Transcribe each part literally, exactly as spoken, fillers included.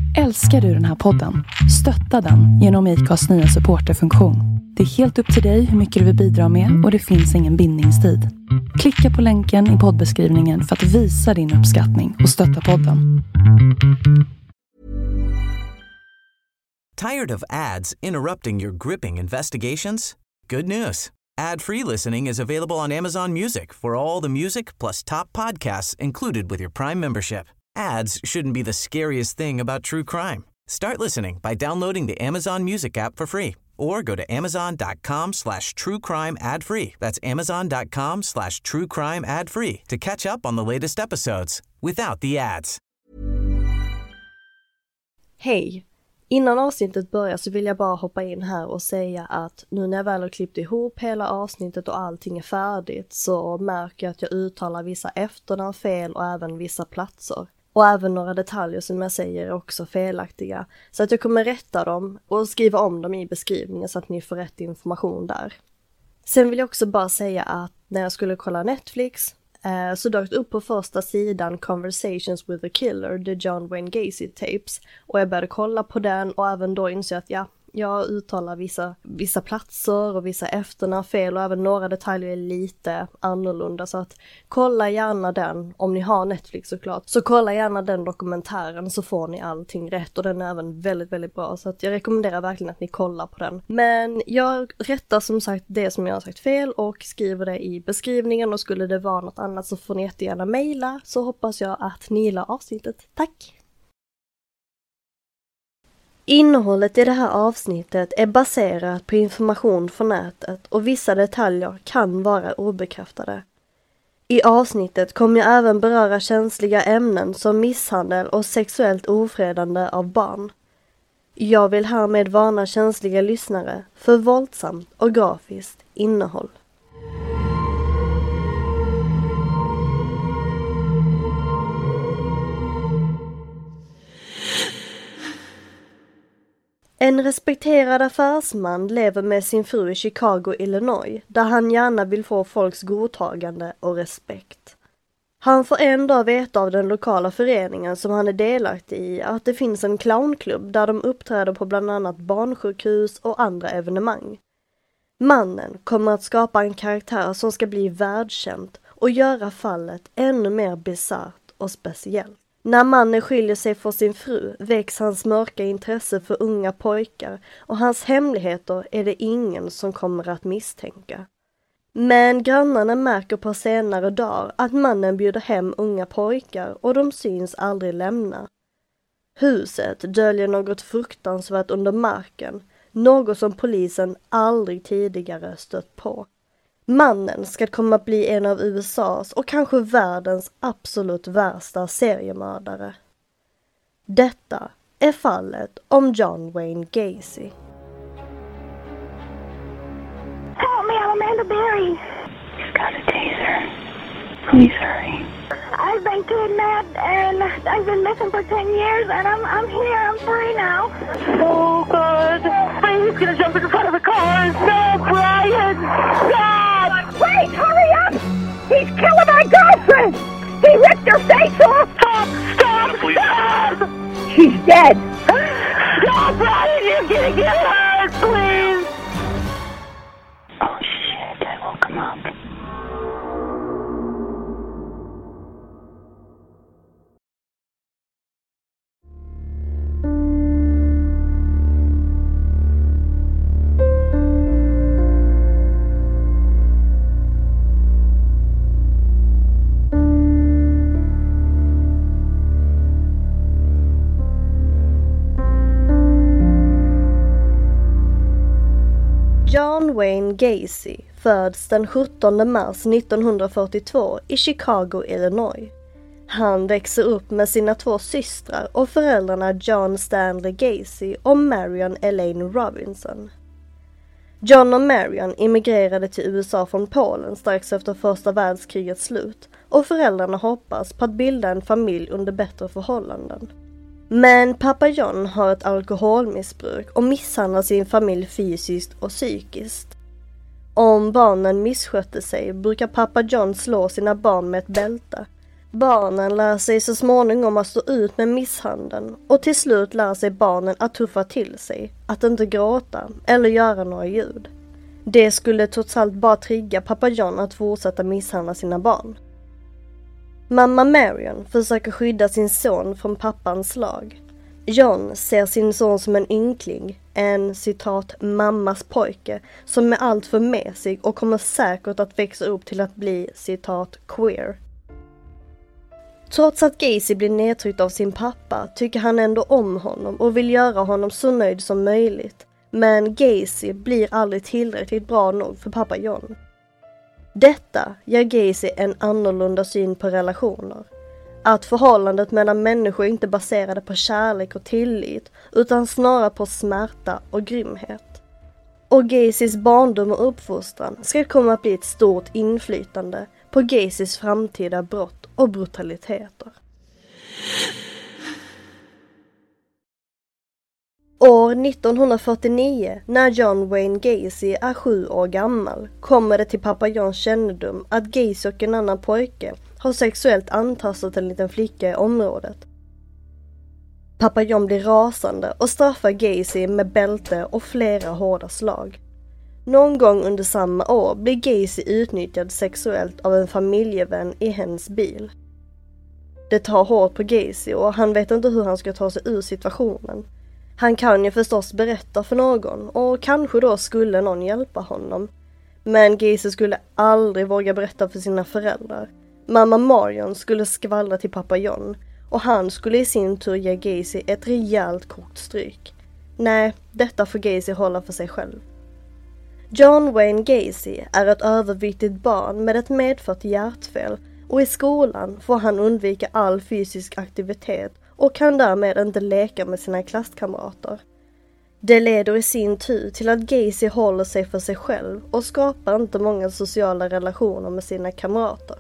Älskar du den här podden? Stötta den genom I C A:s nya supporterfunktion. Det är helt upp till dig hur mycket du vill bidra med och det finns ingen bindningstid. Klicka på länken i poddbeskrivningen för att visa din uppskattning och stötta podden. Tired of ads interrupting your gripping investigations? Good news. Ad-free listening is available on Amazon Music for all the music plus top podcasts included with your Prime membership. Ads shouldn't be the scariest thing about true crime. Start listening by downloading the Amazon Music app for free or go to amazon.com slash true crime ad free. That's amazon.com slash true crime ad free to catch up on the latest episodes without the ads. Hej! Innan avsnittet börjar så vill jag bara hoppa in här och säga att nu när jag väl har klippt ihop hela avsnittet och allting är färdigt så märker jag att jag uttalar vissa efternamn fel och även vissa platser. Och även några detaljer som jag säger är också felaktiga. Så att jag kommer rätta dem och skriva om dem i beskrivningen så att ni får rätt information där. Sen vill jag också bara säga att när jag skulle kolla Netflix eh, så dök det upp på första sidan Conversations with a Killer, the John Wayne Gacy tapes. Och jag började kolla på den och även då insåg jag att ja, jag uttalar vissa, vissa platser och vissa efternamn fel och även några detaljer är lite annorlunda. Så att kolla gärna den, om ni har Netflix såklart. Så kolla gärna den dokumentären så får ni allting rätt och den är även väldigt, väldigt bra. Så att jag rekommenderar verkligen att ni kollar på den. Men jag rättar som sagt det som jag har sagt fel och skriver det i beskrivningen. Och skulle det vara något annat så får ni jättegärna mejla, så hoppas jag att ni gillar avsnittet. Tack! Innehållet i det här avsnittet är baserat på information från nätet och vissa detaljer kan vara obekräftade. I avsnittet kommer jag även beröra känsliga ämnen som misshandel och sexuellt ofredande av barn. Jag vill härmed varna känsliga lyssnare för våldsamt och grafiskt innehåll. En respekterad affärsman lever med sin fru i Chicago, Illinois, där han gärna vill få folks godtagande och respekt. Han får en dag veta av den lokala föreningen som han är delaktig i att det finns en clownklubb där de uppträder på bland annat barnsjukhus och andra evenemang. Mannen kommer att skapa en karaktär som ska bli världskänd och göra fallet ännu mer bisarrt och speciellt. När mannen skiljer sig från sin fru väcks hans mörka intresse för unga pojkar och hans hemligheter är det ingen som kommer att misstänka. Men grannarna märker på senare dagar att mannen bjuder hem unga pojkar och de syns aldrig lämna. Huset döljer något fruktansvärt under marken, något som polisen aldrig tidigare stött på. Mannen ska komma att bli en av U S A:s och kanske världens absolut värsta seriemördare. Detta är fallet om John Wayne Gacy. Help me, I'm Amanda Berry. He's got a taser. Please hurry. I've been kidnapped and I've been missing for ten years and I'm I'm here, I'm free now. Oh God. He's gonna jump in front of the car. No, Brian! Stop! Wait, hurry up! He's killing my girlfriend! He ripped her face off! Stop! Stop! Stop! She's dead! No, Brian, you're gonna get hurt, please! Oh shit, I woke him up. John Wayne Gacy föds den sjuttonde mars nittonhundrafyrtiotvå i Chicago, Illinois. Han växer upp med sina två systrar och föräldrarna John Stanley Gacy och Marion Elaine Robinson. John och Marion immigrerade till U S A från Polen strax efter första världskrigets slut och föräldrarna hoppas på att bilda en familj under bättre förhållanden. Men pappa John har ett alkoholmissbruk och misshandlar sin familj fysiskt och psykiskt. Om barnen misskötte sig brukar pappa John slå sina barn med ett bälte. Barnen lär sig så småningom att stå ut med misshandeln och till slut lär sig barnen att tuffa till sig, att inte gråta eller göra några ljud. Det skulle trots allt bara trigga pappa John att fortsätta misshandla sina barn. Mamma Marion försöker skydda sin son från pappans slag. John ser sin son som en ynkling, en citat mammas pojke som är allt för mesig och kommer säkert att växa upp till att bli citat queer. Trots att Gacy blir nedtryckt av sin pappa tycker han ändå om honom och vill göra honom så nöjd som möjligt. Men Gacy blir aldrig tillräckligt bra nog för pappa John. Detta ger Gacy en annorlunda syn på relationer. Att förhållandet mellan människor inte baserade på kärlek och tillit utan snarare på smärta och grymhet. Och Gacys barndom och uppfostran ska komma att bli ett stort inflytande på Gacys framtida brott och brutaliteter. År nittonhundrafyrtionio, när John Wayne Gacy är sju år gammal, kommer det till pappa Johns kännedom att Gacy och en annan pojke har sexuellt antastat en liten flicka i området. Pappa John blir rasande och straffar Gacy med bälte och flera hårda slag. Någon gång under samma år blir Gacy utnyttjad sexuellt av en familjevän i hennes bil. Det tar hårt på Gacy och han vet inte hur han ska ta sig ur situationen. Han kan ju förstås berätta för någon och kanske då skulle någon hjälpa honom. Men Gacy skulle aldrig våga berätta för sina föräldrar. Mamma Marion skulle skvallra till pappa John och han skulle i sin tur ge Gacy ett rejält kokt stryk. Nej, detta får Gacy hålla för sig själv. John Wayne Gacy är ett överviktigt barn med ett medfött hjärtfel och i skolan får han undvika all fysisk aktivitet och kan därmed inte leka med sina klasskamrater. Det leder i sin tur till att Gacy håller sig för sig själv och skapar inte många sociala relationer med sina kamrater.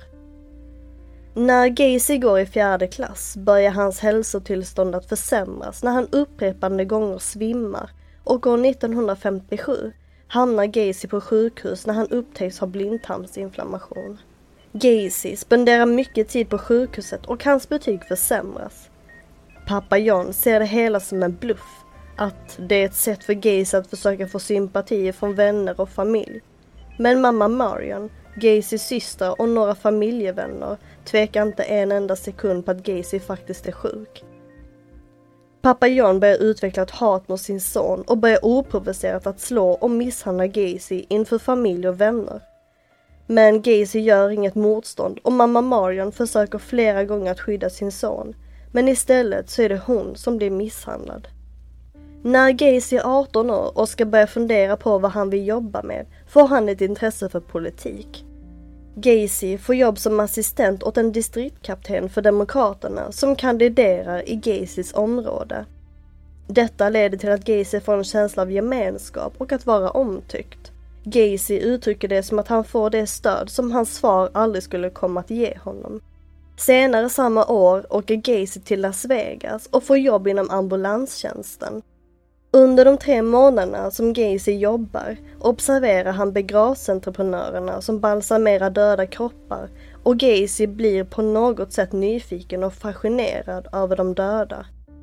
När Gacy går i fjärde klass börjar hans hälsotillstånd att försämras när han upprepande gånger svimmar och år nittonhundrafemtiosju hamnar Gacy på sjukhus när han upptäcks ha blindtarmsinflammation. Gacy spenderar mycket tid på sjukhuset och hans betyg försämras. Pappa John ser det hela som en bluff, att det är ett sätt för Gacy att försöka få sympati från vänner och familj. Men mamma Marion, Gacys syster och några familjevänner tvekar inte en enda sekund på att Gacy faktiskt är sjuk. Pappa John börjar utveckla ett hat mot sin son och börjar oprovocerat att slå och misshandla Gacy inför familj och vänner. Men Gacy gör inget motstånd och mamma Marion försöker flera gånger att skydda sin son. Men istället så är det hon som blir misshandlad. När Gacy är arton år och ska börja fundera på vad han vill jobba med får han ett intresse för politik. Gacy får jobb som assistent åt en distriktkapten för Demokraterna som kandiderar i Gacys område. Detta leder till att Gacy får en känsla av gemenskap och att vara omtyckt. Gacy uttrycker det som att han får det stöd som hans far aldrig skulle komma att ge honom. Senare samma år åker Gacy till Las Vegas och får jobb inom ambulanstjänsten. Under de tre månaderna som Gacy jobbar observerar han begravningsentreprenörerna som balsamerar döda kroppar och Gacy blir på något sätt nyfiken och fascinerad över de döda.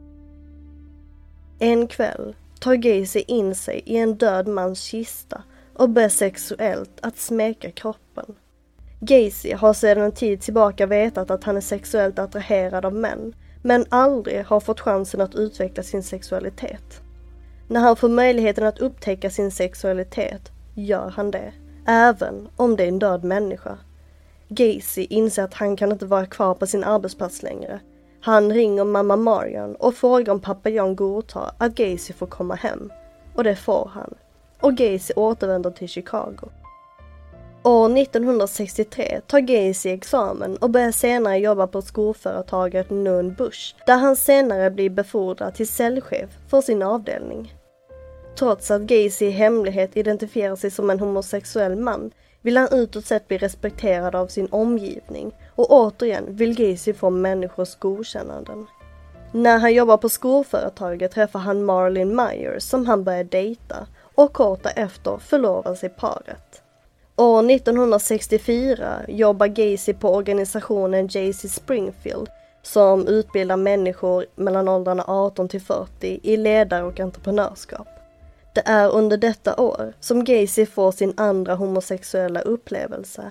En kväll tar Gacy in sig i en död mans kista och börjar sexuellt att smeka kroppen. Gacy har sedan en tid tillbaka vetat att han är sexuellt attraherad av män, men aldrig har fått chansen att utveckla sin sexualitet. När han får möjligheten att upptäcka sin sexualitet gör han det, även om det är en död människa. Gacy inser att han kan inte vara kvar på sin arbetsplats längre. Han ringer mamma Marion och frågar om pappa John godtar att Gacy får komma hem. Och det får han. Och Gacy återvänder till Chicago. År nittonhundrasextiotre tar Gacy examen och börjar senare jobba på skoföretaget Nunn Bush, där han senare blir befordrad till säljchef för sin avdelning. Trots att Gacy i hemlighet identifierar sig som en homosexuell man vill han utåt sett bli respekterad av sin omgivning och återigen vill Gacy få människors godkännanden. När han jobbar på skoföretaget träffar han Marlene Myers som han börjar dejta och kort därefter förlovar sig paret. År nittonhundrasextiofyra jobbar Gacy på organisationen J C Springfield som utbildar människor mellan åldrarna arton till fyrtio i ledare och entreprenörskap. Det är under detta år som Gacy får sin andra homosexuella upplevelse.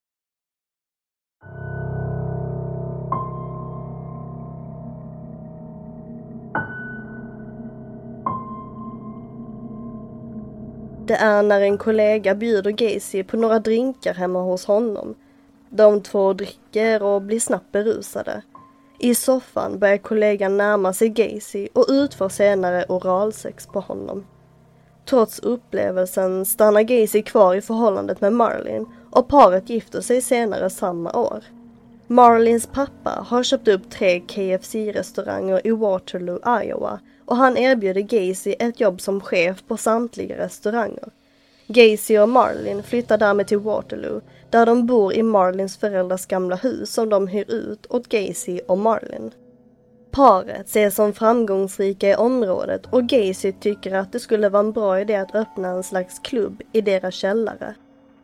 Det är när en kollega bjuder Gacy på några drinkar hemma hos honom. De två dricker och blir snabbt berusade. I soffan börjar kollegan närma sig Gacy och utför senare oralsex på honom. Trots upplevelsen stannar Gacy kvar i förhållandet med Marlene och paret gifter sig senare samma år. Marlins pappa har köpt upp tre K F C-restauranger i Waterloo, Iowa och han erbjuder Gacy ett jobb som chef på samtliga restauranger. Gacy och Marlene flyttar därmed till Waterloo där de bor i Marlins föräldrars gamla hus som de hyr ut åt Gacy och Marlene. Paret ses som framgångsrika i området och Gacy tycker att det skulle vara en bra idé att öppna en slags klubb i deras källare.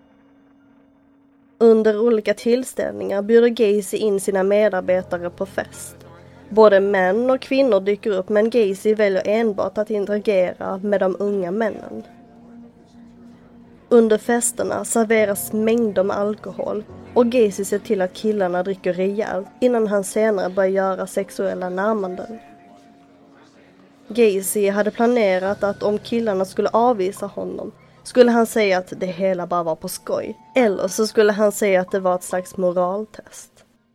Under olika tillställningar bjuder Gacy in sina medarbetare på fest. Både män och kvinnor dyker upp men Gacy väljer enbart att interagera med de unga männen. Under festerna serveras mängder med alkohol och Gacy ser till att killarna dricker rejält innan han senare börjar göra sexuella närmanden. Gacy hade planerat att om killarna skulle avvisa honom skulle han säga att det hela bara var på skoj, eller så skulle han säga att det var ett slags moraltest.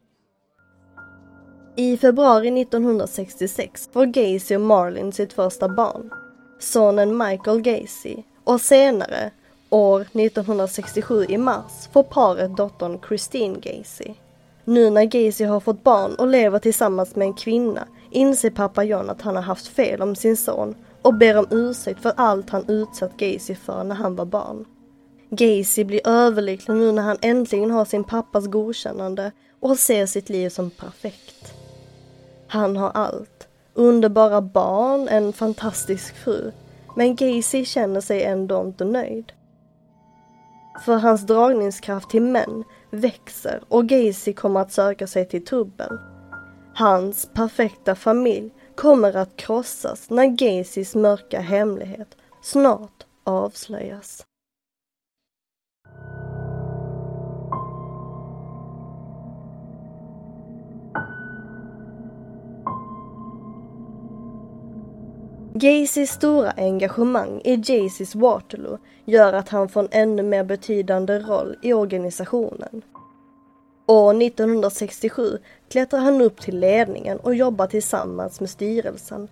I februari nittonhundrasextiosex får Gacy och Marlene sitt första barn, sonen Michael Gacy, och senare, år nittonhundrasextiosju i mars, får paret dottern Christine Gacy. Nu när Gacy har fått barn och lever tillsammans med en kvinna inser pappa John att han har haft fel om sin son och ber om ursäkt för allt han utsatt Gacy för när han var barn. Gacy blir överlycklig nu när han äntligen har sin pappas godkännande och ser sitt liv som perfekt. Han har allt, underbara barn, en fantastisk fru, men Gacy känner sig ändå inte nöjd. För hans dragningskraft till män växer och Gacy kommer att söka sig till trubbel. Hans perfekta familj kommer att krossas när Gacys mörka hemlighet snart avslöjas. Gacys stora engagemang i J C:s Waterloo gör att han får en ännu mer betydande roll i organisationen. År nittonhundrasextiosju klättrar han upp till ledningen och jobbar tillsammans med styrelsen.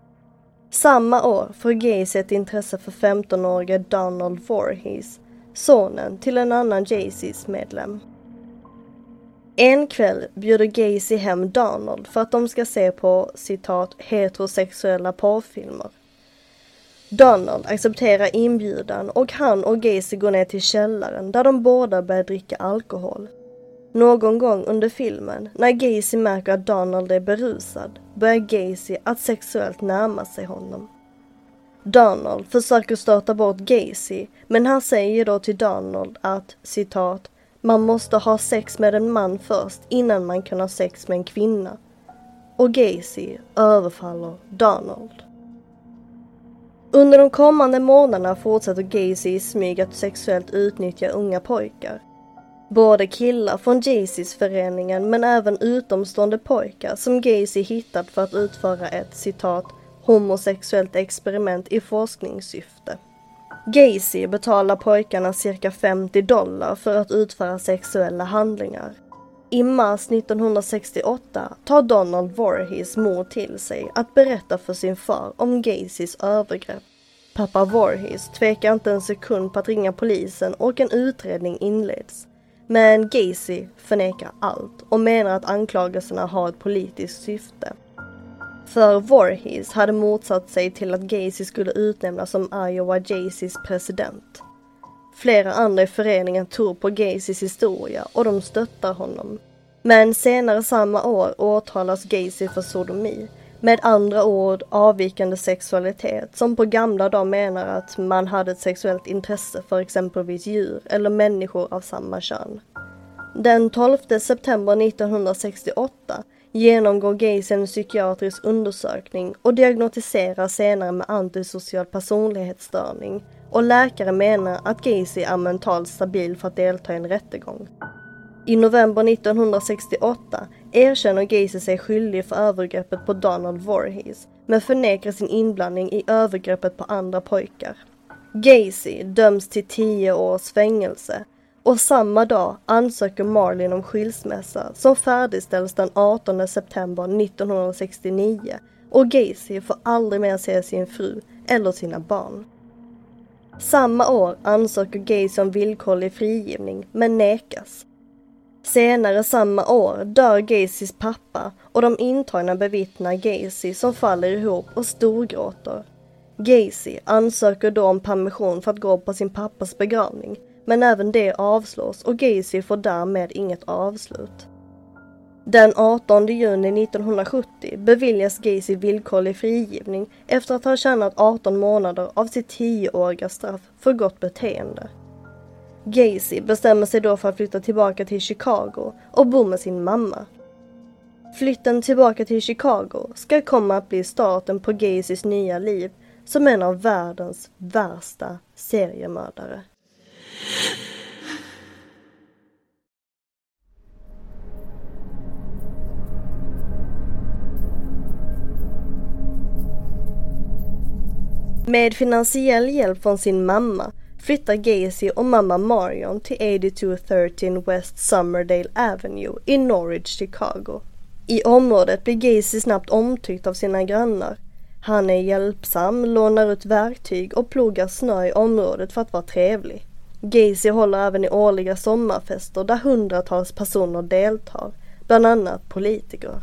Samma år får Gacy ett intresse för femtonårige Donald Voorhees, sonen till en annan J C:s medlem. En kväll bjuder Gacy hem Donald för att de ska se på, citat, heterosexuella porrfilmer. Donald accepterar inbjudan och han och Gacy går ner till källaren där de båda börjar dricka alkohol. Någon gång under filmen, när Gacy märker att Donald är berusad, börjar Gacy att sexuellt närma sig honom. Donald försöker stöta bort Gacy, men han säger då till Donald att, citat, man måste ha sex med en man först innan man kan ha sex med en kvinna. Och Gacy överfaller Donald. Under de kommande månaderna fortsätter Gacy i smyg att sexuellt utnyttja unga pojkar. Både killar från J C:s föreningen men även utomstående pojkar som Gacy hittat för att utföra ett, citat, homosexuellt experiment i forskningssyfte. Gacy betalar pojkarna cirka femtio dollar för att utföra sexuella handlingar. I mars nittonhundrasextioåtta tar Donald Voorhees mor till sig att berätta för sin far om Gacys övergrepp. Pappa Voorhees tvekar inte en sekund på att ringa polisen och en utredning inleds. Men Gacy förnekar allt och menar att anklagelserna har ett politiskt syfte. För Voorhees hade motsatt sig till att Gacy skulle utnämnas som Iowa J C:s president. Flera andra i föreningen tror på Gacys historia och de stöttar honom. Men senare samma år åtalas Gacy för sodomi, Med andra ord avvikande sexualitet som på gamla dagar menar att man hade ett sexuellt intresse för exempelvis djur eller människor av samma kön. Den tolfte september nittonhundrasextioåtta genomgår Gacy en psykiatrisk undersökning och diagnostiseras senare med antisocial personlighetsstörning, och läkare menar att Gacy är mentalt stabil för att delta i en rättegång. I november nittonhundrasextioåtta erkänner Gacy sig skyldig för övergreppet på Donald Voorhees, men förnekar sin inblandning i övergreppet på andra pojkar. Gacy döms till tio års fängelse, och samma dag ansöker Marlene om skilsmässa som färdigställs den artonde september nittonhundrasextionio, och Gacy får aldrig mer se sin fru eller sina barn. Samma år ansöker Gacy om villkorlig frigivning, men nekas. Senare samma år dör Gacys pappa, och de intagna bevittnar Gacy som faller ihop och storgråter. Gacy ansöker då om permission för att gå på sin pappas begravning, men även det avslås och Gacy får därmed inget avslut. Den artonde juni nittonhundrasjuttio beviljas Gacy villkorlig frigivning efter att ha tjänat arton månader av sitt tioåriga straff för gott beteende. Gacy bestämmer sig då för att flytta tillbaka till Chicago och bo med sin mamma. Flytten tillbaka till Chicago ska komma att bli starten på Gacys nya liv som en av världens värsta seriemördare. Med finansiell hjälp från sin mamma flyttar Gacy och mamma Marion till eighty-two thirteen West Summerdale Avenue i Norridge, Chicago. I området blir Gacy snabbt omtyckt av sina grannar. Han är hjälpsam, lånar ut verktyg och plogar snö i området för att vara trevlig. Gacy håller även i årliga sommarfester där hundratals personer deltar, bland annat politiker.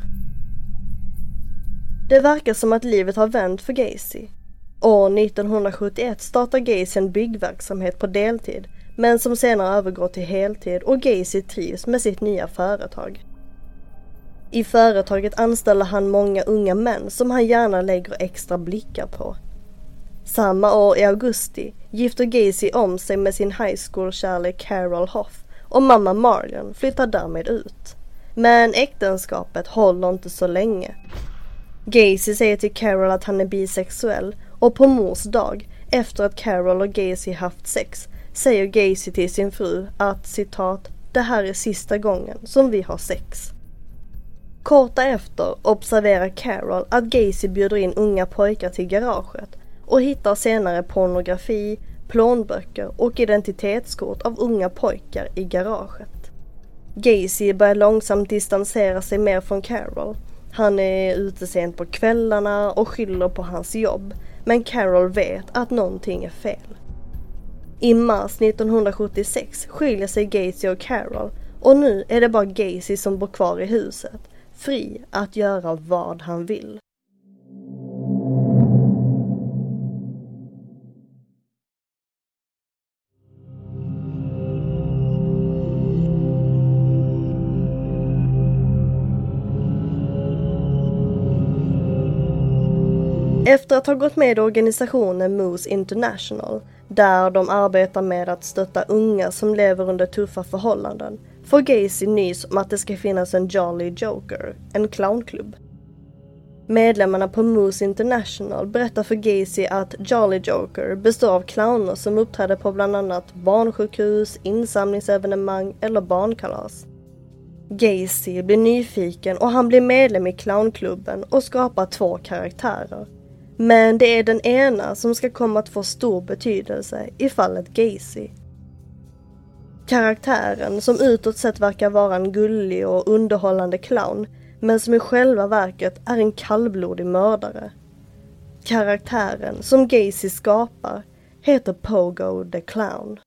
Det verkar som att livet har vänt för Gacy. År nittonhundrasjuttioett startar Gacy en byggverksamhet på deltid, men som senare övergår till heltid, och Gacy trivs med sitt nya företag. I företaget anställer han många unga män som han gärna lägger extra blickar på. Samma år i augusti gifter Gacy om sig med sin high school-kärlek Carol Hoff, och mamma Marlene flyttar därmed ut. Men äktenskapet håller inte så länge. Gacy säger till Carol att han är bisexuell, och på mors dag, efter att Carol och Gacy haft sex, säger Gacy till sin fru att, citat, det här är sista gången som vi har sex. Kort efter observerar Carol att Gacy bjuder in unga pojkar till garaget och hittar senare pornografi, plånböcker och identitetskort av unga pojkar i garaget. Gacy börjar långsamt distansera sig mer från Carol. Han är ute sent på kvällarna och skyller på hans jobb, men Carol vet att någonting är fel. I mars nittonhundrasjuttiosex skiljer sig Gacy och Carol, och nu är det bara Gacy som bor kvar i huset, fri att göra vad han vill. Efter att ha gått med i organisationen Moose International, där de arbetar med att stötta unga som lever under tuffa förhållanden, får Gacy nys om att det ska finnas en Jolly Joker, en clownklubb. Medlemmarna på Moose International berättar för Gacy att Jolly Joker består av clowner som uppträder på bland annat barnsjukhus, insamlingsevenemang eller barnkalas. Gacy blir nyfiken och han blir medlem i clownklubben och skapar två karaktärer. Men det är den ena som ska komma att få stor betydelse i fallet Gacy. Karaktären som utåt sett verkar vara en gullig och underhållande clown, men som i själva verket är en kallblodig mördare. Karaktären som Gacy skapar heter Pogo the Clown.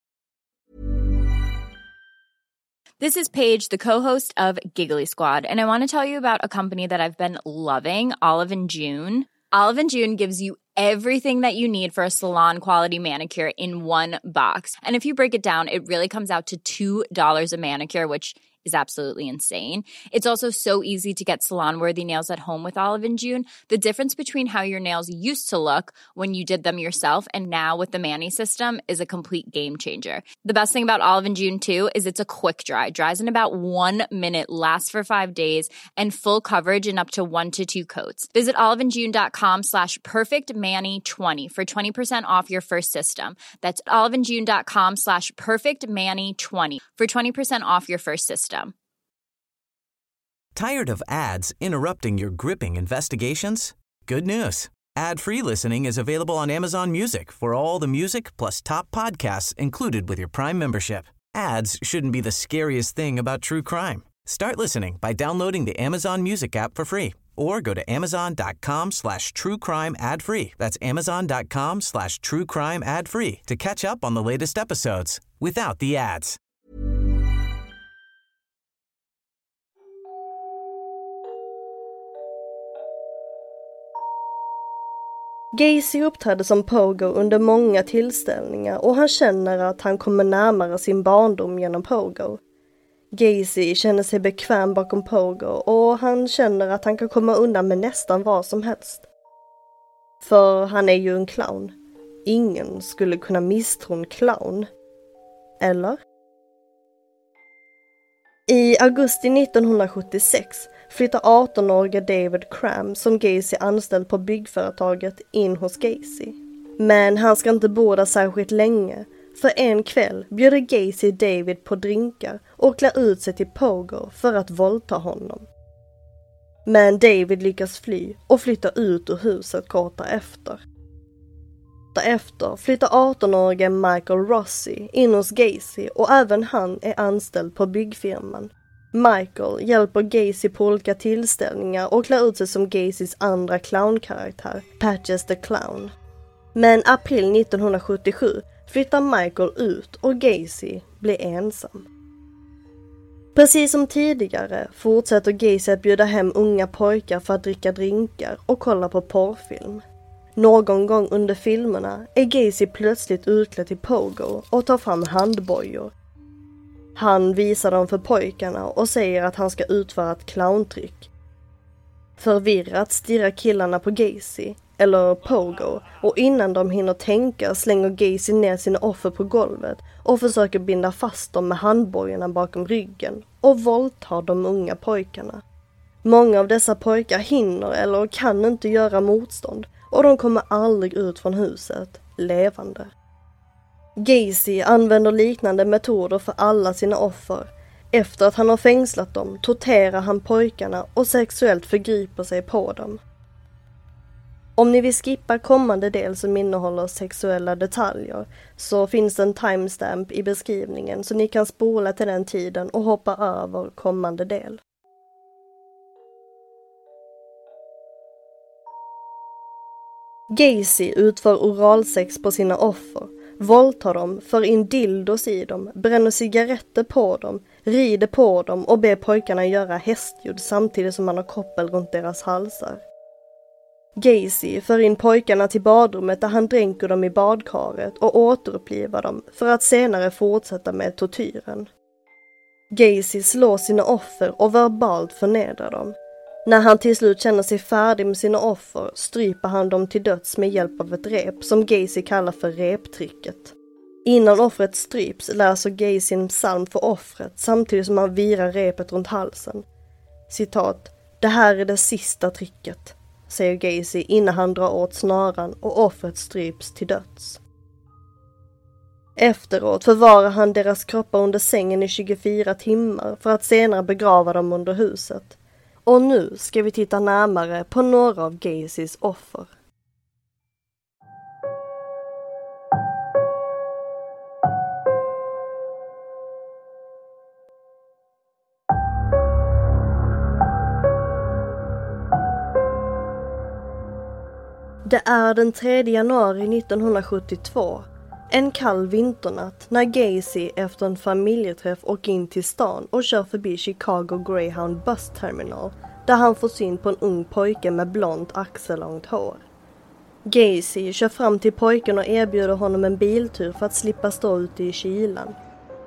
This is Paige, the co-host of Giggly Squad, and I want to tell you about a company that I've been loving, Olive and June. Olive and June gives you everything that you need for a salon-quality manicure in one box. And if you break it down, it really comes out to two dollars a manicure, which is absolutely insane. It's also so easy to get salon-worthy nails at home with Olive and June. The difference between how your nails used to look when you did them yourself and now with the Mani system is a complete game changer. The best thing about Olive and June too is it's a quick dry. Dries in about one minute, lasts for five days, and full coverage in up to one to two coats. Visit oliveandjune.com slash perfectmani20 for twenty percent off your first system. That's oliveandjune.com slash perfectmani20 for twenty percent off your first system. Tired of ads interrupting your gripping investigations? Good news. Ad-free listening is available on Amazon Music for all the music plus top podcasts included with your Prime membership. Ads shouldn't be the scariest thing about true crime. Start listening by downloading the Amazon Music app for free or go to amazon.com slash true crime ad free. That's amazon.com slash true crime ad free to catch up on the latest episodes without the ads. Gacy uppträdde som Pogo under många tillställningar och han känner att han kommer närmare sin barndom genom Pogo. Gacy känner sig bekväm bakom Pogo och han känner att han kan komma undan med nästan vad som helst. För han är ju en clown. Ingen skulle kunna misstro en clown. Eller? I augusti nittonhundrasjuttiosex flyttar arton-åriga David Cram som Gacy anställd på byggföretaget in hos Gacy. Men han ska inte bo där särskilt länge, för en kväll bjuder Gacy David på drinkar och klär ut sig till Pogo för att våldta honom. Men David lyckas fly och flyttar ut ur huset kort därefter. Därefter flyttar arton-åriga Michael Rossi in hos Gacy och även han är anställd på byggfirman. Michael hjälper Gacy på olika tillställningar och klär ut sig som Gacys andra clownkaraktär, Patches the Clown. Men april nittonhundrasjuttiosju flyttar Michael ut och Gacy blir ensam. Precis som tidigare fortsätter Gacy att bjuda hem unga pojkar för att dricka drinkar och kolla på porrfilm. Någon gång under filmerna är Gacy plötsligt utklädd till Pogo och tar fram handbojor. Han visar dem för pojkarna och säger att han ska utföra ett clowntryck. Förvirrat stirrar killarna på Gacy, eller Pogo, och innan de hinner tänka slänger Gacy ner sina offer på golvet och försöker binda fast dem med handbojorna bakom ryggen och våldtar de unga pojkarna. Många av dessa pojkar hinner eller kan inte göra motstånd och de kommer aldrig ut från huset levande. Gacy använder liknande metoder för alla sina offer. Efter att han har fängslat dem torterar han pojkarna och sexuellt förgriper sig på dem. Om ni vill skippa kommande del som innehåller sexuella detaljer så finns det en timestamp i beskrivningen så ni kan spola till den tiden och hoppa över kommande del. Gacy utför oralsex på sina offer, våldtar dem, för in dildos i dem, bränner cigaretter på dem, rider på dem och ber pojkarna göra hästljud samtidigt som man har koppel runt deras halsar. Gacy för in pojkarna till badrummet där han dränker dem i badkaret och återupplivar dem för att senare fortsätta med tortyren. Gacy slår sina offer och verbalt förnedrar dem. När han till slut känner sig färdig med sina offer stryper han dem till döds med hjälp av ett rep som Gacy kallar för reptricket. Innan offret stryps läser Gacy en psalm för offret samtidigt som han virar repet runt halsen. Citat: "Det här är det sista tricket", säger Gacy innan han drar åt snaran och offret stryps till döds. Efteråt förvarar han deras kroppar under sängen i tjugofyra timmar för att senare begrava dem under huset. Och nu ska vi titta närmare på några av Gacys offer. Det är den tredje januari nittonhundrasjuttiotvå, en kall vinternatt, när Gacy efter en familjeträff åker in till stan och kör förbi Chicago Greyhound Bus Terminal, där han får syn på en ung pojke med blont axellångt hår. Gacy kör fram till pojken och erbjuder honom en biltur för att slippa stå ute i kylan.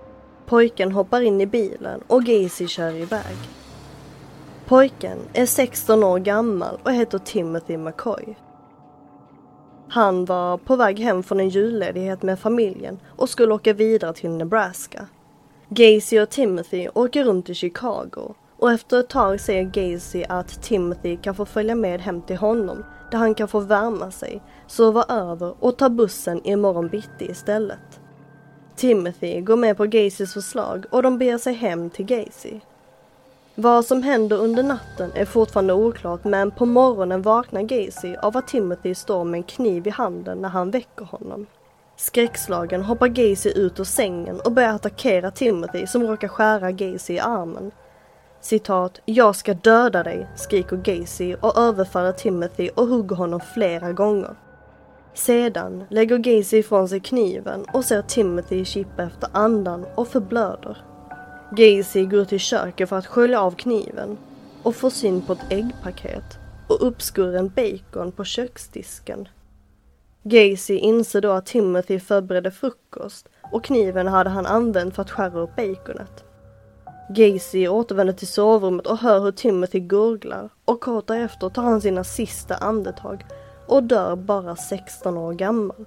Pojken hoppar in i bilen och Gacy kör iväg. Pojken är sexton år gammal och heter Timothy McCoy. Han var på väg hem från en julledighet med familjen och skulle åka vidare till Nebraska. Gacy och Timothy åker runt i Chicago och efter ett tag säger Gacy att Timothy kan få följa med hem till honom där han kan få värma sig, sova över och ta bussen imorgon bitti istället. Timothy går med på Gacys förslag och de beger sig hem till Gacy. Vad som händer under natten är fortfarande oklart, men på morgonen vaknar Gacy av att Timothy står med en kniv i handen när han väcker honom. Skräckslagen hoppar Gacy ut ur sängen och börjar attackera Timothy som råkar skära Gacy i armen. Citat, jag ska döda dig, skriker Gacy och överfaller Timothy och hugger honom flera gånger. Sedan lägger Gacy ifrån sig kniven och ser Timothy kippa efter andan och förblöder. Gacy går till köket för att skölja av kniven och får syn på ett äggpaket och uppskuren bacon på köksdisken. Gacy inser då att Timothy förberedde frukost och kniven hade han använt för att skära upp baconet. Gacy återvänder till sovrummet och hör hur Timothy gurglar och kort därefter tar han sina sista andetag och dör bara sexton år gammal.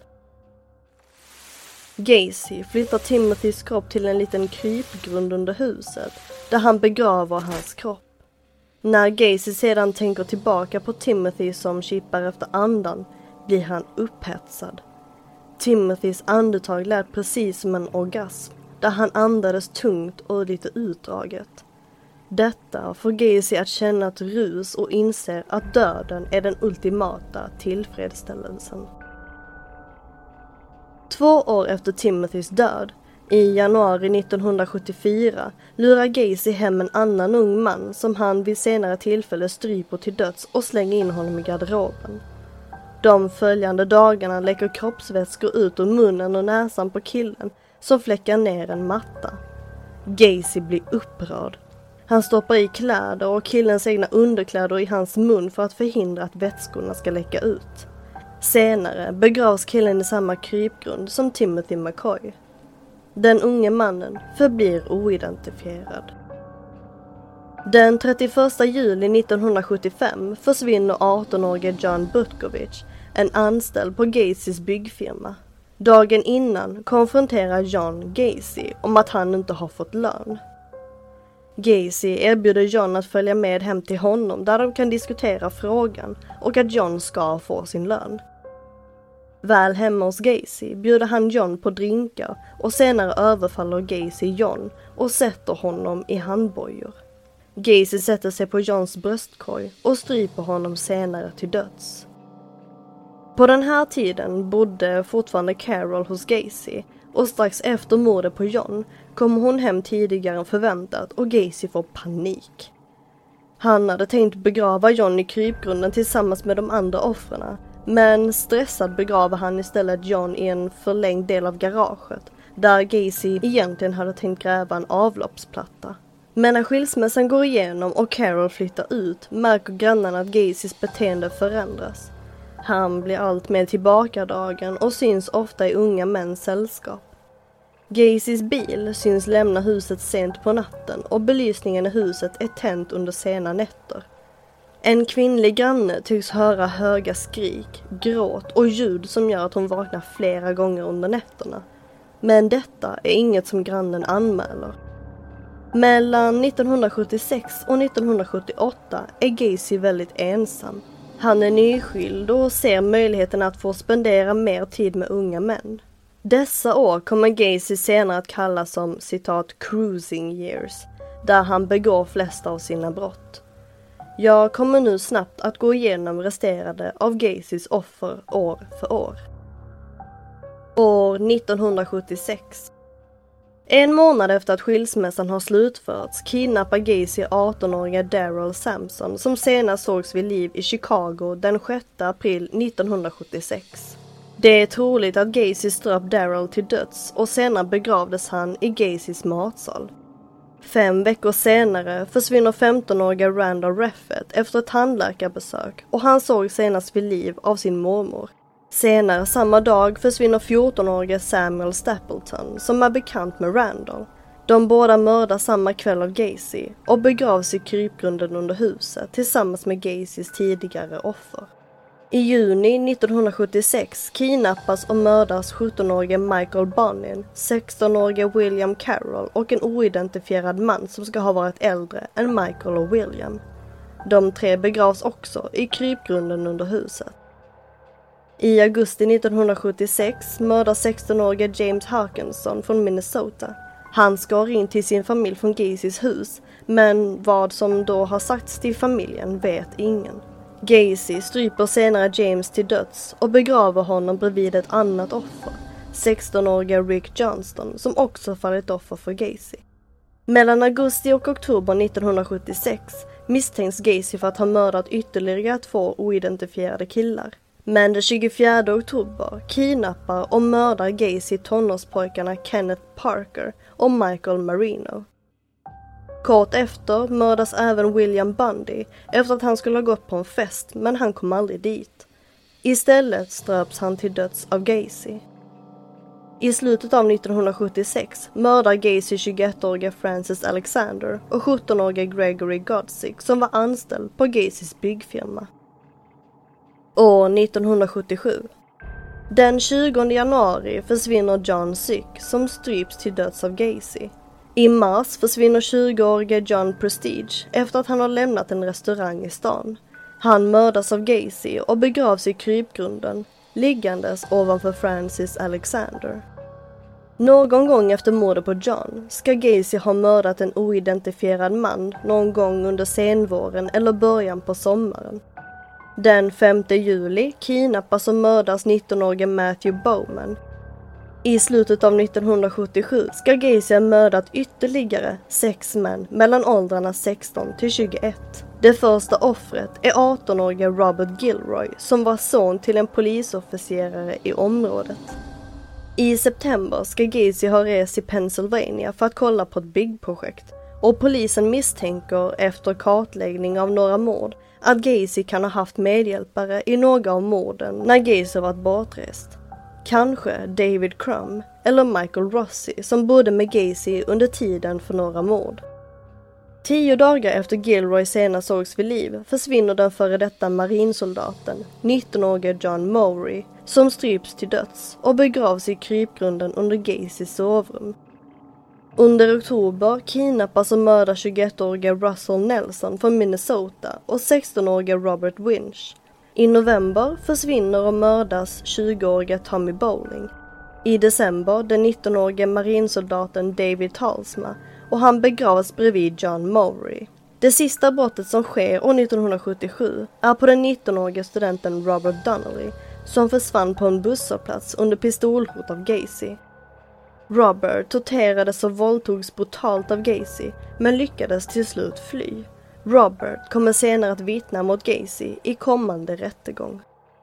Gacy flyttar Timothys kropp till en liten krypgrund under huset där han begraver hans kropp. När Gacy sedan tänker tillbaka på Timothy som kippar efter andan blir han upphetsad. Timothys andetag lät precis som en orgasm där han andades tungt och lite utdraget. Detta får Gacy att känna ett rus och inser att döden är den ultimata tillfredsställelsen. Två år efter Timothys död, i januari nittonhundrasjuttiofyra, lurar Gacy hem en annan ung man som han vid senare tillfälle stryper till döds och slänger in honom i garderoben. De följande dagarna läcker kroppsvätskor ut ur munnen och näsan på killen som fläckar ner en matta. Gacy blir upprörd. Han stoppar i kläder och killens egna underkläder i hans mun för att förhindra att vätskorna ska läcka ut. Senare begravs killen i samma krypgrund som Timothy McCoy. Den unge mannen förblir oidentifierad. Den trettioförsta juli nittonhundrasjuttiofem försvinner arton-årige John Butkovich, en anställd på Gacys byggfirma. Dagen innan konfronterar John Gacy om att han inte har fått lön. Gacy erbjuder John att följa med hem till honom där de kan diskutera frågan och att John ska få sin lön. Väl hemma hos Gacy bjuder han John på drinkar och senare överfaller Gacy John och sätter honom i handbojor. Gacy sätter sig på Johns bröstkorg och stryper honom senare till döds. På den här tiden bodde fortfarande Carol hos Gacy och strax efter mordet på John kom hon hem tidigare än förväntat och Gacy får panik. Han hade tänkt begrava John i krypgrunden tillsammans med de andra offrena, men stressad begraver han istället John i en förlängd del av garaget där Gacy egentligen hade tänkt gräva en avloppsplatta. Men när skilsmässan går igenom och Carol flyttar ut märker grannarna att Gacys beteende förändras. Han blir allt mer tillbakadragen och syns ofta i unga mäns sällskap. Gacys bil syns lämna huset sent på natten och belysningen i huset är tänt under sena nätter. En kvinnlig granne tycks höra höga skrik, gråt och ljud som gör att hon vaknar flera gånger under nätterna. Men detta är inget som grannen anmäler. Mellan nittonhundrasjuttiosex och nittonhundrasjuttioåtta är Gacy väldigt ensam. Han är nyskild och ser möjligheten att få spendera mer tid med unga män. Dessa år kommer Gacy senare att kallas som citat cruising years, där han begår flest av sina brott. Jag kommer nu snabbt att gå igenom resterande av Gacys offer år för år. År nittonhundrasjuttiosex. En månad efter att skilsmässan har slutförts kidnappar Gacy arton-åriga Daryl Sampson som senast sågs vid liv i Chicago den sjätte april nittonhundrasjuttiosex. Det är troligt att Gacy ströp Daryl till döds och senare begravdes han i Gacys matsal. Fem veckor senare försvinner femton-åriga Randall Reffett efter ett tandläkarbesök och han såg senast vid liv av sin mormor. Senare samma dag försvinner fjorton-åriga Samuel Stapleton som är bekant med Randall. De båda mördas samma kväll av Gacy och begravs i krypgrunden under huset tillsammans med Gacys tidigare offer. I juni nittonhundrasjuttiosex kidnappas och mördas sjuttonårige Michael Bonin, sextonårige William Carroll och en oidentifierad man som ska ha varit äldre än Michael och William. De tre begravs också i krypgrunden under huset. I augusti nittonhundrasjuttiosex mördas sextonårige James Harkinson från Minnesota. Han skar in till sin familj från Gacys hus, men vad som då har sagts till familjen vet ingen. Gacy stryper senare James till döds och begraver honom bredvid ett annat offer, sextonårige Rick Johnston, som också fallit offer för Gacy. Mellan augusti och oktober nittonhundrasjuttiosex misstänks Gacy för att ha mördat ytterligare två oidentifierade killar. Men den tjugofjärde oktober kidnappar och mördar Gacy tonårspojkarna Kenneth Parker och Michael Marino. Kort efter mördas även William Bundy efter att han skulle ha gått på en fest, men han kom aldrig dit. Istället ströps han till döds av Gacy. I slutet av nittonhundrasjuttiosex mördar Gacy tjugoettårige Francis Alexander och sjuttonårige Gregory Godsick som var anställd på Gacys byggfirma. År nittonhundrasjuttiosju. Den tjugonde januari försvinner John Syk som stryps till döds av Gacy. I mars försvinner tjugoårige John Prestige efter att han har lämnat en restaurang i stan. Han mördas av Gacy och begravs i krypgrunden, liggandes ovanför Francis Alexander. Någon gång efter mordet på John ska Gacy ha mördat en oidentifierad man någon gång under senvåren eller början på sommaren. Den femte juli kidnappas och mördas nittonårige Matthew Bowman. I slutet av nittonhundrasjuttiosju ska Gacy ha mördat ytterligare sex män mellan åldrarna sexton till tjugoett. Det första offret är artonårige Robert Gilroy som var son till en polisofficerare i området. I september ska Gacy ha rest i Pennsylvania för att kolla på ett byggprojekt och polisen misstänker efter kartläggning av några mord att Gacy kan ha haft medhjälpare i några av morden när Gacy varit bortrest. Kanske David Crum eller Michael Rossi som bodde med Gacy under tiden för några mord. Tio dagar efter Gilroy senast sågs vid liv försvinner den före detta marinsoldaten, nittonårige John Mowry, som stryps till döds och begravs i krypgrunden under Gacys sovrum. Under oktober kidnappas och mördar tjugoettårige Russell Nelson från Minnesota och sextonårige Robert Winch. I november försvinner och mördas tjugoårige Tommy Bowling. I december den nittonårige marinsoldaten David Talsma och han begravs bredvid John Mowry. Det sista brottet som sker år nittonhundrasjuttiosju är på den nittonårige studenten Robert Donnelly som försvann på en busshållplats under pistolhot av Gacy. Robert torterades och våldtogs brutalt av Gacy men lyckades till slut fly. Robert kommer senare att vittna mot Gacy i kommande rättegång.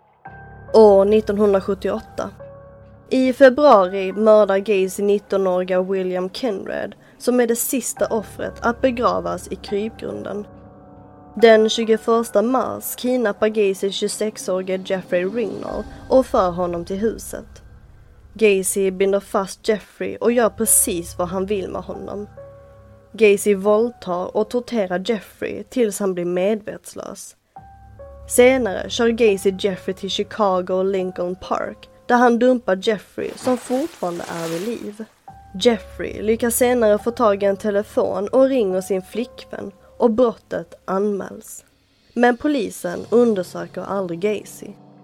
År nittonhundrasjuttioåtta. I februari mördar Gacy nittonåriga William Kinred som är det sista offret att begravas i krypgrunden. Den tjugoförsta mars kidnappar Gacy tjugosexårige Jeffrey Ringnall och för honom till huset. Gacy binder fast Jeffrey och gör precis vad han vill med honom. Gacy våldtar och torterar Jeffrey tills han blir medvetslös. Senare kör Gacy Jeffrey till Chicago och Lincoln Park där han dumpar Jeffrey som fortfarande är vid liv. Jeffrey lyckas senare få tag i en telefon och ringer sin flickvän och brottet anmäls. Men polisen undersöker aldrig Gacy.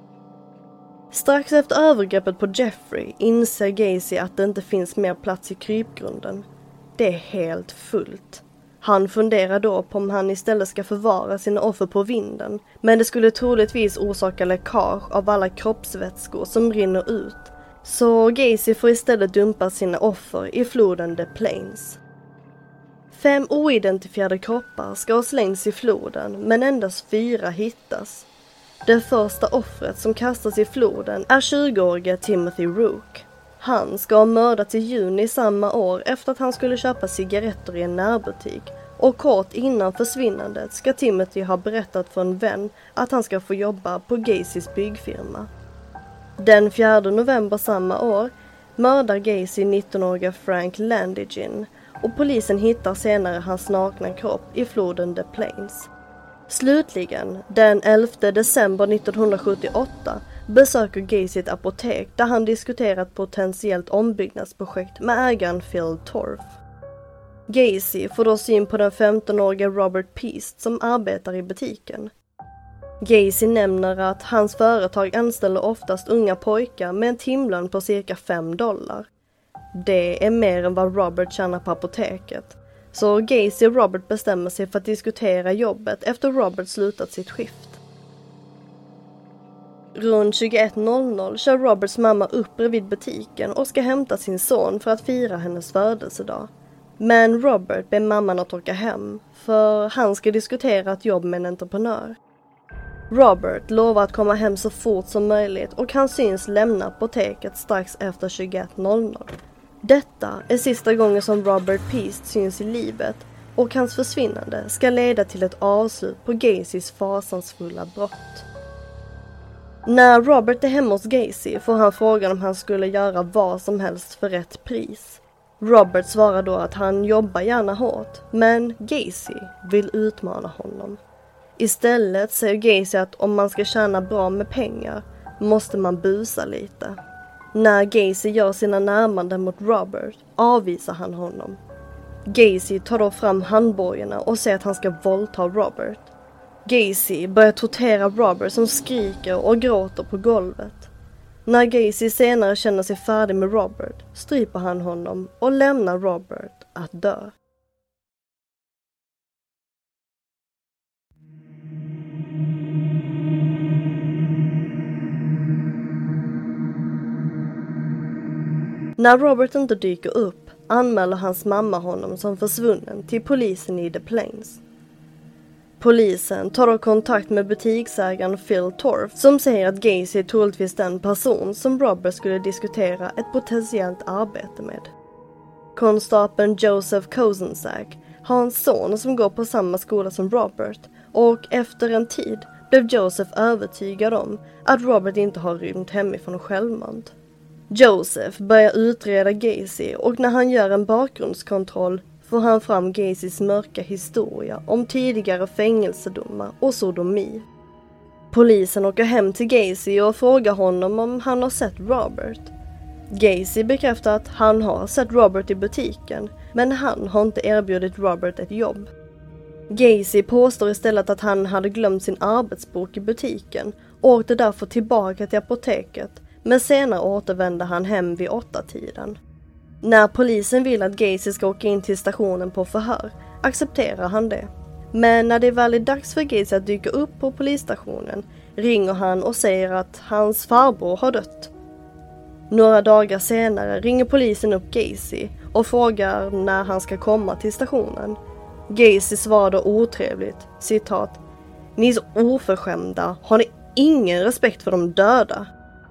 Strax efter övergreppet på Jeffrey inser Gacy att det inte finns mer plats i krypgrunden. Det är helt fullt. Han funderar då på om han istället ska förvara sina offer på vinden, men det skulle troligtvis orsaka läckage av alla kroppsvätskor som rinner ut. Så Gacy får istället dumpa sina offer i floden The Plains. Fem oidentifierade kroppar ska ha slängts i floden, men endast fyra hittas. Det första offret som kastas i floden är tjugoårige Timothy Rook. Han ska ha mördats i juni samma år efter att han skulle köpa cigaretter i en närbutik, och kort innan försvinnandet ska Timothy ha berättat för en vän att han ska få jobba på Gacys byggfirma. Den fjärde november samma år mördar Gacy nittonåriga Frank Landigin och polisen hittar senare hans nakna kropp i floden Des Plaines. Slutligen, den elfte december nittonhundrasjuttioåtta, besöker Gacy ett apotek där han diskuterar ett potentiellt ombyggnadsprojekt med ägaren Phil Torf. Gacy får då syn på den femtonåriga Robert Peast som arbetar i butiken. Gacy nämner att hans företag anställer oftast unga pojkar med en timlön på cirka fem dollar. Det är mer än vad Robert tjänar på apoteket. Så Gacy och Robert bestämmer sig för att diskutera jobbet efter Robert slutat sitt skift. Runt tjugoett noll noll kör Roberts mamma upp bredvid butiken och ska hämta sin son för att fira hennes födelsedag. Men Robert ber mamman att åka hem, för han ska diskutera ett jobb med en entreprenör. Robert lovar att komma hem så fort som möjligt och han syns lämna apoteket strax efter tjugoett noll noll. Detta är sista gången som Robert Peast syns i livet och hans försvinnande ska leda till ett avslut på Gacys fasansfulla brott. När Robert är hemma hos Gacy får han frågan om han skulle göra vad som helst för rätt pris. Robert svarar då att han jobbar gärna hårt, men Gacy vill utmana honom. Istället säger Gacy att om man ska tjäna bra med pengar måste man busa lite. När Gacy gör sina närmanden mot Robert avvisar han honom. Gacy tar då fram handbojorna och säger att han ska våldta Robert. Gacy börjar tortera Robert som skriker och gråter på golvet. När Gacy senare känner sig färdig med Robert stryper han honom och lämnar Robert att dö. När Robert inte dyker upp anmäler hans mamma honom som försvunnen till polisen i Des Plaines. Polisen tar då kontakt med butiksägaren Phil Torf som säger att Gacy är troligtvis den person som Robert skulle diskutera ett potentiellt arbete med. Konstapeln Joseph Kozensack har en son som går på samma skola som Robert och efter en tid blev Joseph övertygad om att Robert inte har rymt hemifrån självmant. Joseph börjar utreda Gacy och när han gör en bakgrundskontroll får han fram Gacys mörka historia om tidigare fängelsedomar och sodomi. Polisen åker hem till Gacy och frågar honom om han har sett Robert. Gacy bekräftar att han har sett Robert i butiken, men han har inte erbjudit Robert ett jobb. Gacy påstår istället att han hade glömt sin arbetsbok i butiken och åkte därför tillbaka till apoteket, men senare återvände han hem vid åtta tiden. När polisen vill att Gacy ska åka in till stationen på förhör accepterar han det. Men när det väl är dags för Gacy att dyka upp på polisstationen ringer han och säger att hans farbror har dött. Några dagar senare ringer polisen upp Gacy och frågar när han ska komma till stationen. Gacy svarar då otrevligt, citat: "Ni är så oförskämda, har ni ingen respekt för de döda?"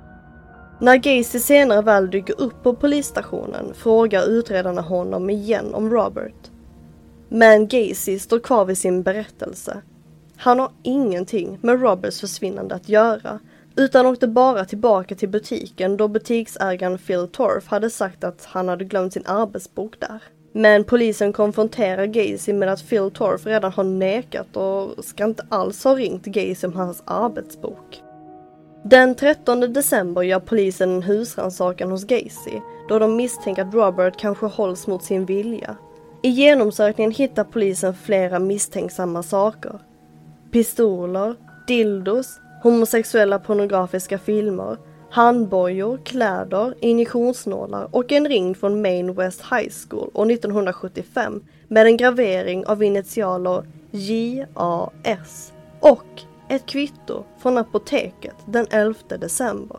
När Gacy senare väl dyker upp på polisstationen frågar utredarna honom igen om Robert. Men Gacy står kvar vid sin berättelse. Han har ingenting med Roberts försvinnande att göra, utan åkte bara tillbaka till butiken då butiksägaren Phil Torf hade sagt att han hade glömt sin arbetsbok där. Men polisen konfronterar Gacy med att Phil Torf redan har nekat och ska inte alls ha ringt Gacy om hans arbetsbok. Den trettonde december gör polisen en husrannsakan hos Gacy då de misstänker att Robert kanske hålls mot sin vilja. I genomsökningen hittar polisen flera misstänksamma saker. Pistoler, dildos, homosexuella pornografiska filmer, handbojor, kläder, injektionsnålar och en ring från Maine West High School år nittonhundrasjuttiofem med en gravering av initialer J A S och ett kvitto från apoteket den elfte december.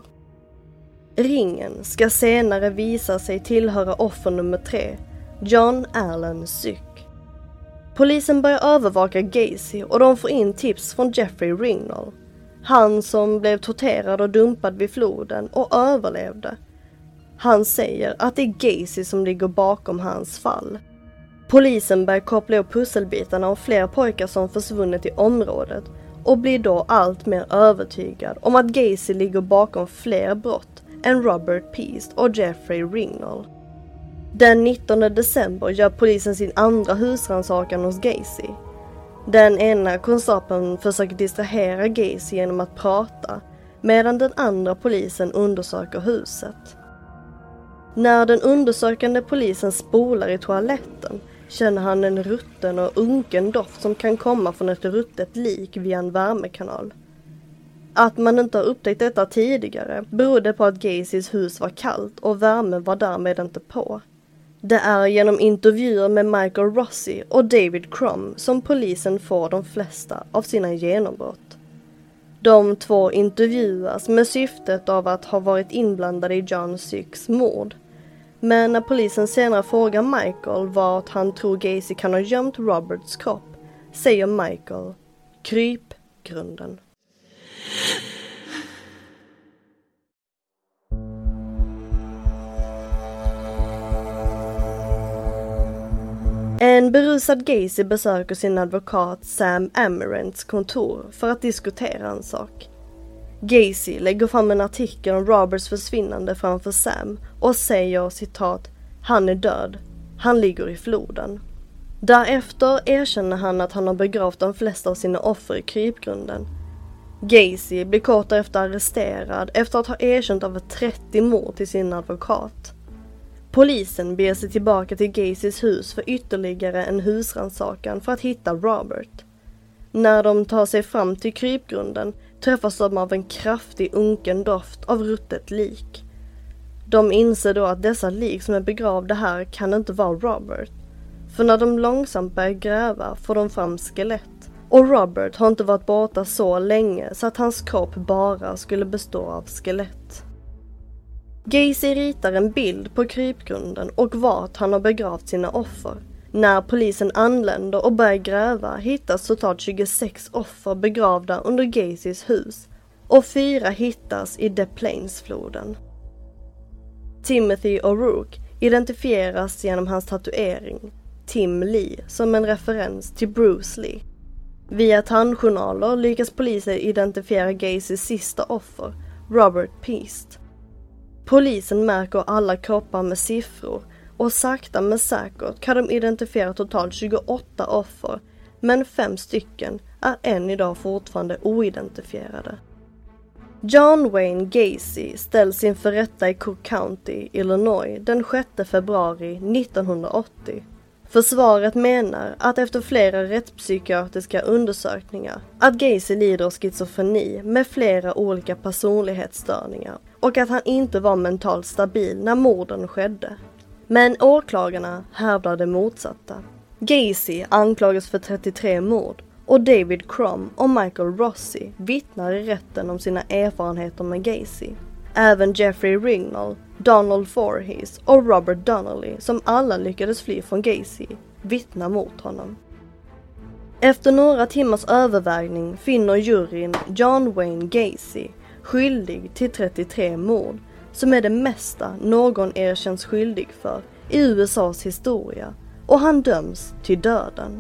Ringen ska senare visa sig tillhöra offer nummer tre, John Allen Syk. Polisen börjar övervaka Gacy och de får in tips från Jeffrey Ringnall. Han som blev torterad och dumpad vid floden och överlevde. Han säger att det är Gacy som ligger bakom hans fall. Polisen börjar koppla upp pusselbitarna av fler pojkar som försvunnit i området och blir då allt mer övertygad om att Gacy ligger bakom fler brott än Robert Peast och Jeffrey Ringnall. Den nittonde december gör polisen sin andra husrannsakan hos Gacy. Den ena konstapeln försöker distrahera Gacy genom att prata, medan den andra polisen undersöker huset. När den undersökande polisen spolar i toaletten känner han en rutten och unken doft som kan komma från ett ruttet lik via en värmekanal. Att man inte har upptäckt detta tidigare berodde på att Gacys hus var kallt och värmen var därmed inte på. Det är genom intervjuer med Michael Rossi och David Crum som polisen får de flesta av sina genombrott. De två intervjuas med syftet av att ha varit inblandade i John Sykes mord. Men när polisen senare frågar Michael vart han tror Gacy kan ha gömt Roberts kropp, säger Michael krypgrunden. En berusad Gacy besöker sin advokat Sam Amarants kontor för att diskutera en sak. Gacy lägger fram en artikel om Roberts försvinnande framför Sam och säger citat: han är död, han ligger i floden. Därefter erkänner han att han har begravt de flesta av sina offer i krypgrunden. Gacy blir kort efter arresterad efter att ha erkänt över trettio mord till sin advokat. Polisen beger sig tillbaka till Gacys hus för ytterligare en husrannsakan för att hitta Robert. När de tar sig fram till krypgrunden träffas de av en kraftig unken doft av ruttet lik. De inser då att dessa lik som är begravda här kan inte vara Robert. För när de långsamt börjar gräva får de fram skelett. Och Robert har inte varit borta så länge så att hans kropp bara skulle bestå av skelett. Gacy ritar en bild på krypgrunden och vart han har begravt sina offer. När polisen anländer och börjar gräva hittas totalt tjugosex offer begravda under Gacys hus och fyra hittas i Des Plaines-floden. Timothy O'Rourke identifieras genom hans tatuering, Tim Lee, som en referens till Bruce Lee. Via tandjournaler lyckas polisen identifiera Gacys sista offer, Robert Peast. Polisen märker alla kroppar med siffror och sakta men säkert kan de identifiera totalt tjugoåtta offer, men fem stycken är än idag fortfarande oidentifierade. John Wayne Gacy ställs inför rätta i Cook County, Illinois den sjätte februari nittonhundraåttio. Försvaret menar att efter flera rättspsykiatriska undersökningar att Gacy lider av schizofreni med flera olika personlighetsstörningar och att han inte var mentalt stabil när morden skedde. Men åklagarna hävdar det motsatta. Gacy anklagas för trettiotre mord och David Crum och Michael Rossi vittnar i rätten om sina erfarenheter med Gacy. Även Jeffrey Rignall, Donald Voorhees och Robert Donnelly, som alla lyckades fly från Gacy, vittnar mot honom. Efter några timmars övervägning finner juryn John Wayne Gacy skyldig till trettiotre mord, som är det mesta någon erkänns skyldig för i U S A's historia, och han döms till döden.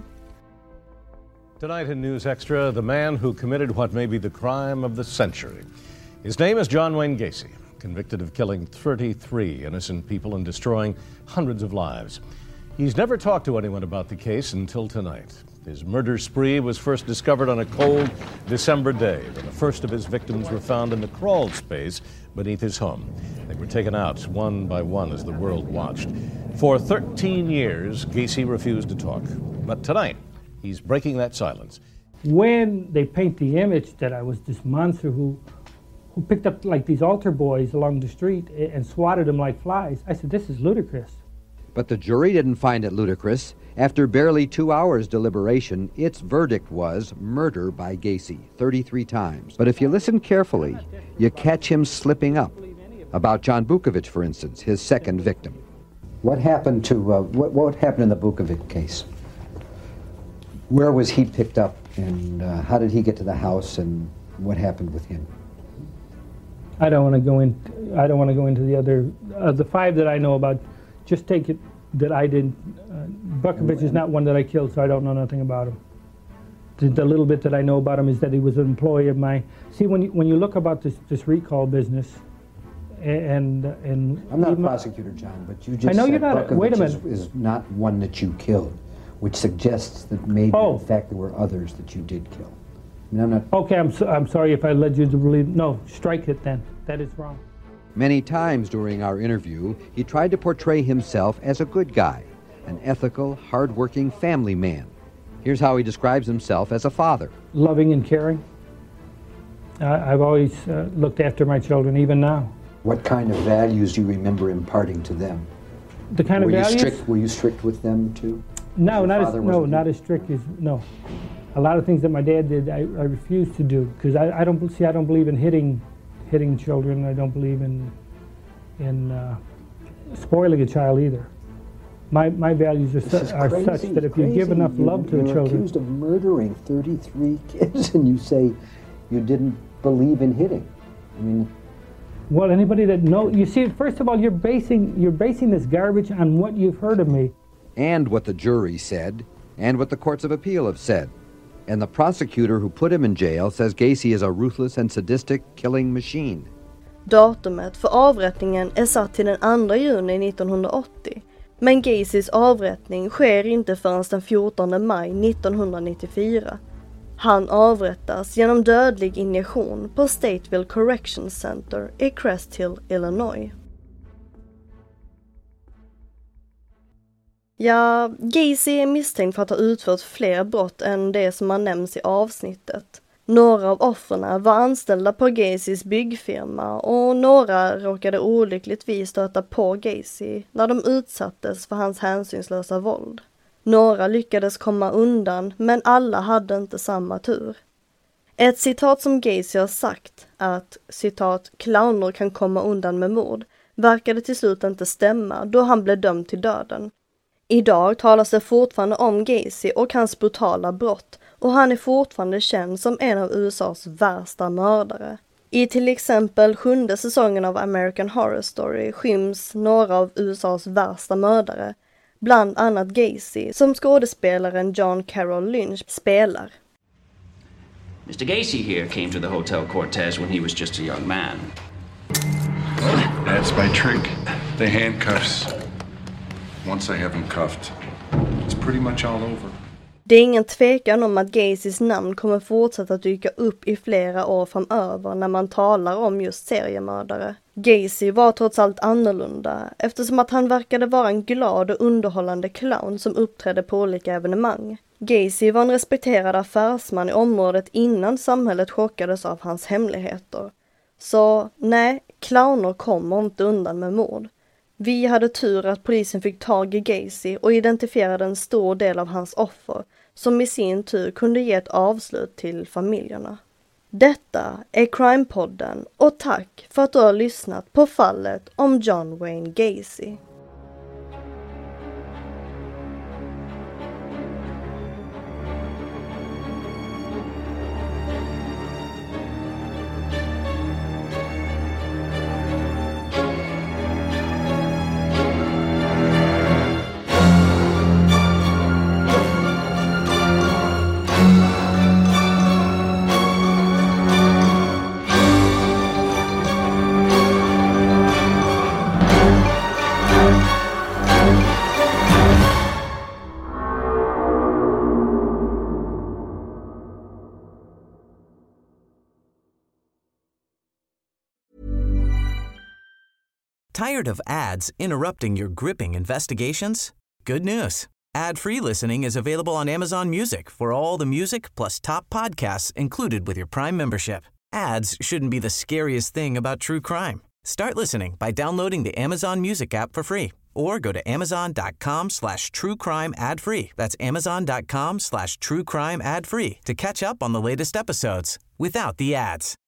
Tonight in News Extra, the man who committed what may be the crime of the century. His name is John Wayne Gacy, convicted of killing thirty-three innocent people and destroying hundreds of lives. He's never talked to anyone about the case until tonight. His murder spree was first discovered on a cold December day when the first of his victims were found in the crawl space beneath his home. They were taken out one by one as the world watched. For thirteen years, Gacy refused to talk. But tonight, he's breaking that silence. When they paint the image that I was this monster who who picked up like these altar boys along the street and swatted them like flies, I said, this is ludicrous. But the jury didn't find it ludicrous. After barely two hours deliberation, its verdict was murder by Gacy, thirty-three times. But if you listen carefully, you catch him slipping up. About John Bukovic, for instance, his second victim. What happened to, uh, what, what happened in the Bukovic case? Where was he picked up, and uh, how did he get to the house, and what happened with him? I don't want to go in. I don't want to go into the other, uh, the five that I know about. Just take it that I didn't. Uh, Bukovic is not one that I killed, so I don't know nothing about him. The, the little bit that I know about him is that he was an employee of mine. See, when you, when you look about this this recall business, and and I'm not even, a prosecutor, John, but you just I know said you're not. Buckovich Wait a minute. Is, is not one that you killed, which suggests that maybe Oh. in fact there were others that you did kill. I mean, I'm not. Okay, I'm so, I'm sorry if I led you to believe. No, strike it then. That is wrong. Many times during our interview, he tried to portray himself as a good guy, an ethical, hard-working family man. Here's how he describes himself as a father. Loving and caring. I, I've always uh, looked after my children, even now. What kind of values do you remember imparting to them? The kind were of values. You strict, were you strict with them too? No, Your not as father no, wasn't? not as strict as no. A lot of things that my dad did, I, I refuse to do because I, I don't see. I don't believe in hitting, hitting children. I don't believe in, in uh, spoiling a child either. My my values are, su- are crazy, such that if you crazy. give enough you, love to you're the children, accused of murdering thirty-three kids, and you say you didn't believe in hitting. I mean, well, anybody that know, you see, first of all, you're basing you're basing this garbage on what you've heard of me, and what the jury said, and what the courts of appeal have said. And the prosecutor who put him in jail says Gacy is a ruthless and sadistic killing machine. Datumet för avrättningen är satt till den andra juni nittonhundraåttio. Men Gacys avrättning sker inte förrän den fjortonde maj nittonhundranittiofyra. Han avrättas genom dödlig injektion på Stateville Correction Center i Crest Hill, Illinois. Ja, Gacy är misstänkt för att ha utfört fler brott än det som har nämnts i avsnittet. Några av offren var anställda på Gacys byggfirma och några råkade olyckligtvis stöta på Gacy när de utsattes för hans hänsynslösa våld. Några lyckades komma undan, men alla hade inte samma tur. Ett citat som Gacy har sagt, att citat clowner kan komma undan med mord, verkade till slut inte stämma då han blev dömd till döden. Idag talas det fortfarande om Gacy och hans brutala brott, och han är fortfarande känd som en av U S A:s värsta mördare. I till exempel sjunde säsongen av American Horror Story skyms några av U S A:s värsta mördare, bland annat Gacy, som skådespelaren John Carroll Lynch spelar. Mister Gacy here came to the Hotel Cortez when he was just a young man. That's my trick. The handcuffs. Once I have him cuffed, it's pretty much all over. Det är ingen tvekan om att Gacys namn kommer fortsätta att dyka upp i flera år framöver när man talar om just seriemördare. Gacy var trots allt annorlunda eftersom att han verkade vara en glad och underhållande clown som uppträdde på olika evenemang. Gacy var en respekterad affärsman i området innan samhället chockades av hans hemligheter. Så nej, clowner kommer inte undan med mord. Vi hade tur att polisen fick tag i Gacy och identifierade en stor del av hans offer, som i sin tur kunde ge ett avslut till familjerna. Detta är Crime-podden och tack för att du har lyssnat på fallet om John Wayne Gacy. Tired of ads interrupting your gripping investigations? Good news. Ad-free listening is available on Amazon Music for all the music plus top podcasts included with your Prime membership. Ads shouldn't be the scariest thing about true crime. Start listening by downloading the Amazon Music app for free or go to amazon.com slash true crime ad free. That's amazon.com slash true crime ad free to catch up on the latest episodes without the ads.